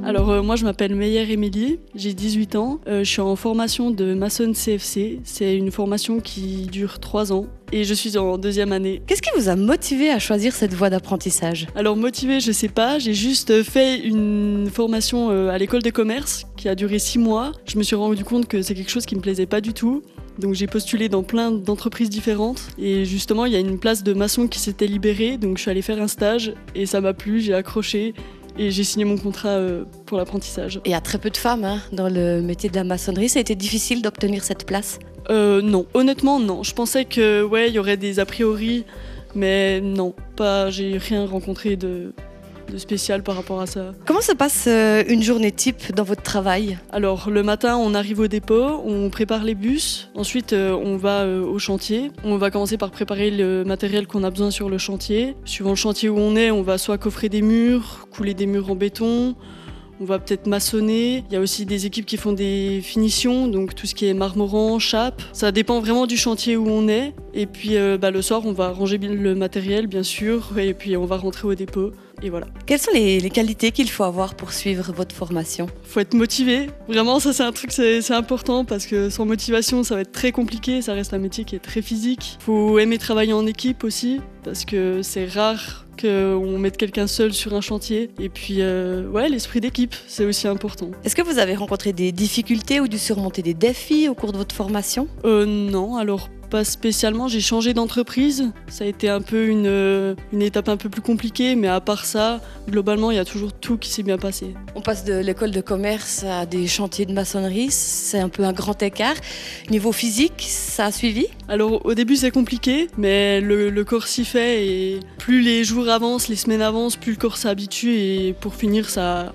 Alors moi je m'appelle Meyer Émilie, j'ai 18 ans, je suis en formation de maçonne CFC, c'est une formation qui dure 3 ans et je suis en 2e année. Qu'est-ce qui vous a motivé à choisir cette voie d'apprentissage? Alors motivée je sais pas, j'ai juste fait une formation à l'école de commerce qui a duré 6 mois. Je me suis rendu compte que c'est quelque chose qui me plaisait pas du tout. Donc j'ai postulé dans plein d'entreprises différentes et justement il y a une place de maçon qui s'était libérée, donc je suis allée faire un stage et ça m'a plu, j'ai accroché. Et j'ai signé mon contrat pour l'apprentissage. Il y a très peu de femmes dans le métier de la maçonnerie. Ça a été difficile d'obtenir cette place? Non, honnêtement non. Je pensais que il y aurait des a priori, mais non, pas. J'ai rien rencontré de spécial par rapport à ça. Comment se passe une journée type dans votre travail? Alors le matin, on arrive au dépôt, on prépare les bus. Ensuite, on va au chantier. On va commencer par préparer le matériel qu'on a besoin sur le chantier. Suivant le chantier où on va soit coffrer des murs, couler des murs en béton. On va peut-être maçonner. Il y a aussi des équipes qui font des finitions, donc tout ce qui est marmorant, chape. Ça dépend vraiment du chantier où on est. Et puis le soir, on va ranger le matériel, bien sûr, et puis on va rentrer au dépôt. Et voilà. Quelles sont les qualités qu'il faut avoir pour suivre votre formation? Faut être motivé. Vraiment, ça c'est un truc, c'est important parce que sans motivation, ça va être très compliqué. Ça reste un métier qui est très physique. Faut aimer travailler en équipe aussi parce que c'est rare qu'on mette quelqu'un seul sur un chantier. Et puis, l'esprit d'équipe, c'est aussi important. Est-ce que vous avez rencontré des difficultés ou dû surmonter des défis au cours de votre formation? Non, alors pas spécialement. J'ai changé d'entreprise. Ça a été un peu une étape un peu plus compliquée, mais à part ça, globalement, il y a toujours tout qui s'est bien passé. On passe de l'école de commerce à des chantiers de maçonnerie, c'est un peu un grand écart. Niveau physique, ça a suivi? Alors au début c'est compliqué, mais le corps s'y fait et plus les jours avancent, les semaines avancent, plus le corps s'habitue et pour finir ça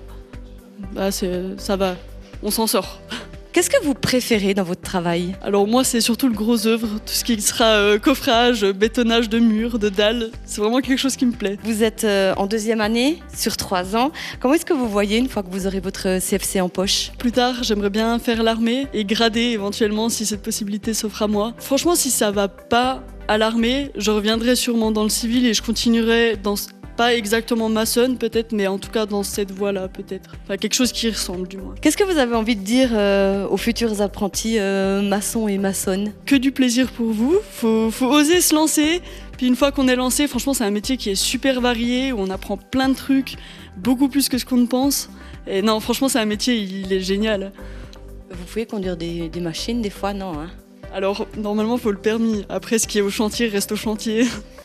va, on s'en sort. Qu'est-ce que vous préférez dans votre travail? Alors moi c'est surtout le gros œuvre, tout ce qui sera coffrage, bétonnage de murs, de dalles, c'est vraiment quelque chose qui me plaît. Vous êtes en 2e année sur 3 ans. Comment est-ce que vous voyez une fois que vous aurez votre CFC en poche? Plus tard j'aimerais bien faire l'armée et grader éventuellement si cette possibilité s'offre à moi. Franchement si ça va pas à l'armée, je reviendrai sûrement dans le civil et je continuerai dans... Pas exactement maçonne peut-être, mais en tout cas dans cette voie-là peut-être. Enfin quelque chose qui y ressemble du moins. Qu'est-ce que vous avez envie de dire aux futurs apprentis maçons et maçonnes? Que du plaisir pour vous, faut oser se lancer. Puis une fois qu'on est lancé, franchement c'est un métier qui est super varié, où on apprend plein de trucs, beaucoup plus que ce qu'on ne pense. Et non franchement c'est un métier, il est génial. Vous pouvez conduire des machines des fois, non? Alors normalement il faut le permis, après ce qui est au chantier reste au chantier.